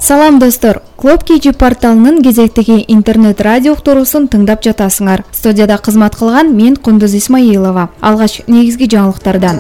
Салам достор, Клуб KG порталынын кезектеги интернет радио уктуруусун тыңдап жатасыңар. Студияда кызмат кылган мен Кундуз Исмаилова. Алгач негизги жаңылыктардан.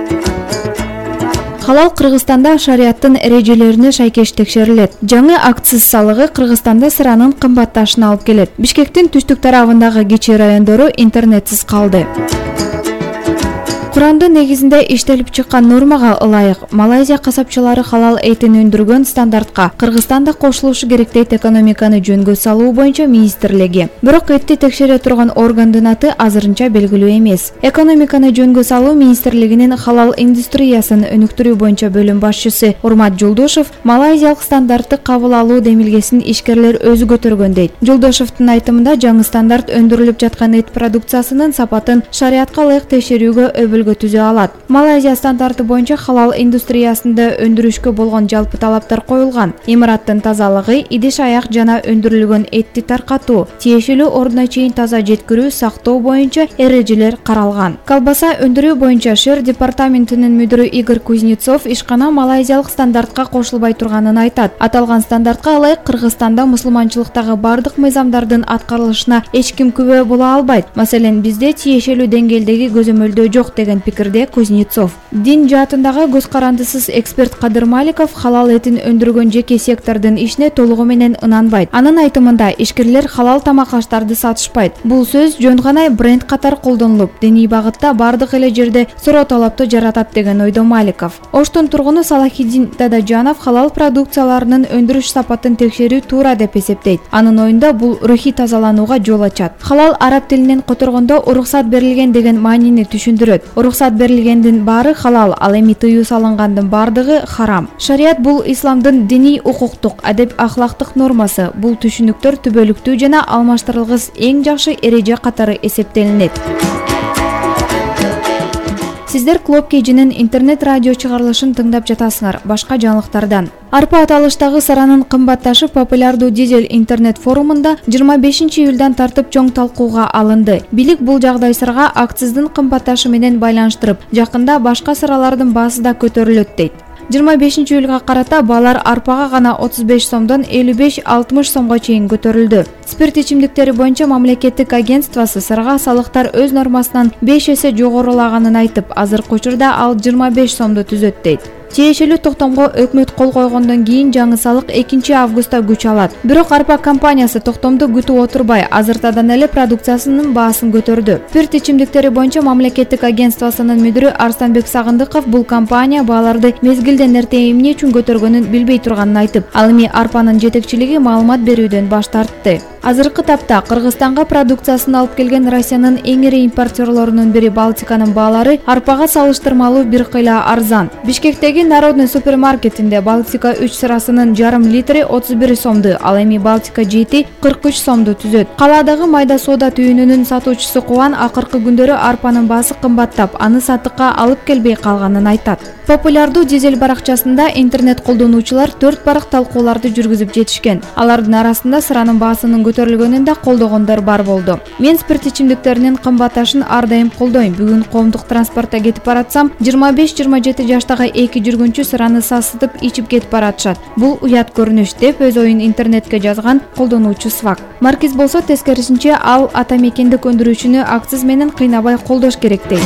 Халал Кыргызстанда шарияттын эрежелерине шайкеш текшерилет. Жаңы акциз салыгы Кыргызстанда сыранын кымбатташына алып келет. Бишкектин түштүк тарабындагы кичи райондору интернетсиз калды. Куранды негизинде иштелип чыккан нормага ылайык Малайзия касапчылары халал этин өндүргөн стандартка Кыргызстанда кошулушу керек дейт экономиканы жөнгө салуу боюнча министрлиги. Бирок этти текшере турган органдын аты азырынча белгилүү эмес. Экономиканы жөнгө салуу министрлигинин халал индустриясын өнүктүрүү боюнча бөлүм башчысы Урмат Жолдошов малайзиялык стандартты кабыл алуу демилгесин ишкерлер өзү көтөргөн дейт. Жолдошовдун айтымында жаңы стандарт өндүрүлүп жаткан эт продукциясынын сапатын шариятка ылайык текшерүүгө түзө алат. Малайзия стандарты боюнча халал индустриясында өндүрүшкө болгон жалпы талаптар коюлган. Имараттын тазалыгы, идиш-аяк жана өндүрүлгөн этти таркатуу, тиешелүү ордуна чейин таза жеткирүү, сактоо боюнча эрежелер каралган. Колбаса өндүрүү боюнча Шер департаментинин мүдүрү Игорь Кузнецов ишкана малайзиялык стандартка кошулбай турганын айтат. Аталган стандартка ылайык Кыргызстанда мусулманчылыктагы бардык мыйзамдардын аткарылышына эч ким күбө боло албайт. Маселен, бизде тиешелүү деңгээлдеги көзөмөлдөө жок деген пикирде Кузнецов. Дин жаатындагы көз карандысыз эксперт Кадыр Маликов халал этин өндүргөн жеке сектордун ишине толугу менен ынанбайт. Анын айтымында ишкерлер халал тамак аштарды сатышпайт. Бул сөз жөн гана бренд катары колдонулуп, диний багытта бардык эле жерде суроо талапты жаратат деген ойдо Маликов. Оштун тургуну Салахиддин Дадажанов халал продукцияларынын өндүрүш сапатын текшерүү туура деп эсептейт. Анын оюнда бул рухий тазаланууга жол ачат. Халал араб тилинен которгондо уруксат берилген деген маанини түшүндүрөт. Уруксат берилгендин баары халал, ал эми тыюу салынгандын бардыгы харам. Шарият бул исламдын диний, укуктук, адеп ахлактык нормасы. Бул түшүнүктөр түбөлүктүү жана алмаштырылгыс эң жакшы эреже катары эсептелинет. Сиздер Клуб KG'нин интернет радио чыгарылышын тыңдап жатасыңар. Башка жаңылыктардан. Арпа аталыштагы саранын кымбатташып популярдуу дизель интернет форумунда 25 июлдан тартып чоң талкууга алынды. Бийлик бул жагдай сырга акциздин кымбатташы менен байланыштырып, жакында башка сыралардын баасы да көтөрүлөт дейт. 25 июлга карата баалар арпага гана 35 сомдон 55-60 сомго чейин көтөрүлдү. Спирт ичимдиктери боюнча мамлекеттик агентствосы сырга салыктар өз нормасынан 5 эсе жогорулаганын айтып, азыркы учурда ал 25 сомду түзөт дейт. Тиешелүү токтомго өкмөт кол койгондон кийин жаңы салык 2 августта күч алат. Бирок Арпа компаниясы токтомду күтүп отурбай, азыртадан эле продукциясынын баасын көтөрдү. Спирт ичимдиктери боюнча мамлекеттик агентствосунун мүдүрү Арстанбек Сагындыков бул компания бааларды мезгилден эрте эмне үчүн көтөргөнүн билбей турганын айтып, ал эми Арпанын жетекчилиги маалымат берүүдөн баш тартты. Азыркы тапта Кыргызстанга продукциясын алып келген Россиянын эң ири импортерлорунун бири Балтиканын баалары арпага салыштырмалуу бир кыйла арзан. Бишкектеги Народный супермаркетинде Балтика 3 сырасынын жарым литри 31 сомду, ал эми Балтика 7 43 сомду түзөт. Калаадагы майда соода түйүнүнүн сатуучусу Кубан акыркы күндөрү арпанын баасы кымбаттап, аны сатыкка алып келбей калганын айтат. Популярдуу дизель баракчасында интернет колдонуучулар 4 барак талкууларды жүргүзүп жетишкен. Алардын арасында сыранын баасынын көтөрүлгөнүн да колдогондор бар болду. Мен спирт ичимдиктеринин кымбатташын ар дайым колдойм. Бүгүн коомдук транспортто кетип баратсам, 25-27 жаштагы 2 жүргүнчү сыраны сасытып ичип кетип баратышат. Бул уят көрүнүш деп өз оюн интернетке жазган колдонуучу Свак. Маркиз болсо тескерисинче ал ата мекендик өндүрүүчүнү акциз менен кыйнабай колдош керек дейт.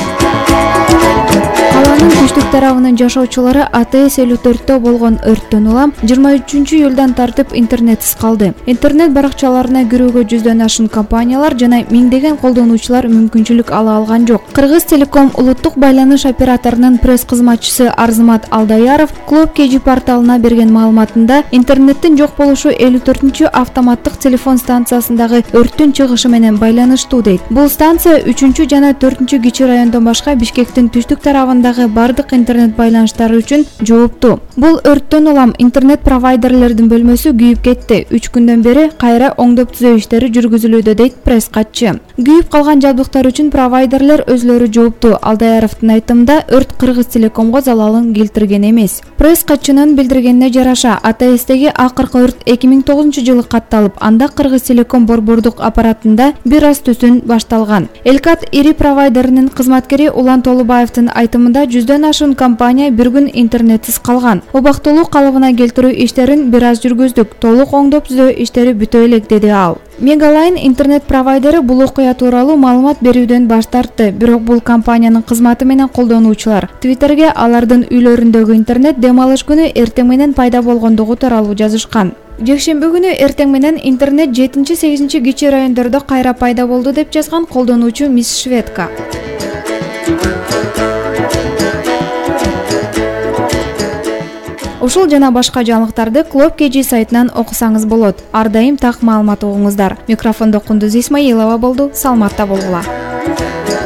Каланын түштүк тарабынын жашоочулары АТС 54-тө болгон өрттөн улам 23 июлдан тартып интернетсиз калды. Интернет баракчаларына кирүүгө 100дөн ашын компаниялар жана миңдеген колдонуучулар мүмкүнчүлүк ала алган жок. Кыргыз Телеком улуттук байланыш операторунун пресс кызматчысы Арзымат Алдаяров Клуб KG порталына берген маалыматында интернеттин жок болушу 54-чү автоматтык телефон станциясындагы өрттүн чыгышы менен байланыштуу дейт. Бул станция 3-чү жана 4-чү кичи райондон башка Бишкектин түштүк тарабындагы бардык интернет байланыштары үчүн жооптуу. Бул өрттөн улам интернет провайдерлердин бөлмөсү күйүп кетти. 3 күндөн бери кайра оңдоп түзөө иштери жүргүзүлүүдө дейт пресс катчы. Күйүп калган жабдыктар үчүн провайдерлер өзлөрү жооптуу. Алдаяровдун айтымында өрт Кыргыз Телекомго залалын келтирген эмес. Пресс катчынын билдиргенине жараша АТСтеги акыркы өрт 2009-жылы катталып, анда Кыргыз Телеком борбордук аппаратында бир аз түсүн башталган. Элкат ири провайдеринин кызматкери Улан Толубаевдин айтымында айында 100дөн ашуун компания бир күн интернетсиз калган. Убактылуу калыбына келтирүү иштерин бир аз жүргүздүк. Толук оңдоп түзөө иштери бүтө элек, деди ал. Мегалайн интернет провайдери бул окуя тууралуу маалымат берүүдөн баш тартты. Бирок бул компаниянын кызматы менен колдонуучулар Twitterге алардын үйлөрүндөгү интернет дем алыш күнү эртең менен пайда болгондугу тууралуу жазышкан. Жекшемби күнү эртең менен интернет 7-8 кичи райондордо кайра пайда болду деп жазган колдонуучу Мисс Шведка. Ушул жана башка жаңылыктарды Клуб KG сайтынан окусаңыз болот. Ар дайым так маалымат угуңуздар. Микрофондо Кундуз Исмаилова болду. Саламатта болгула.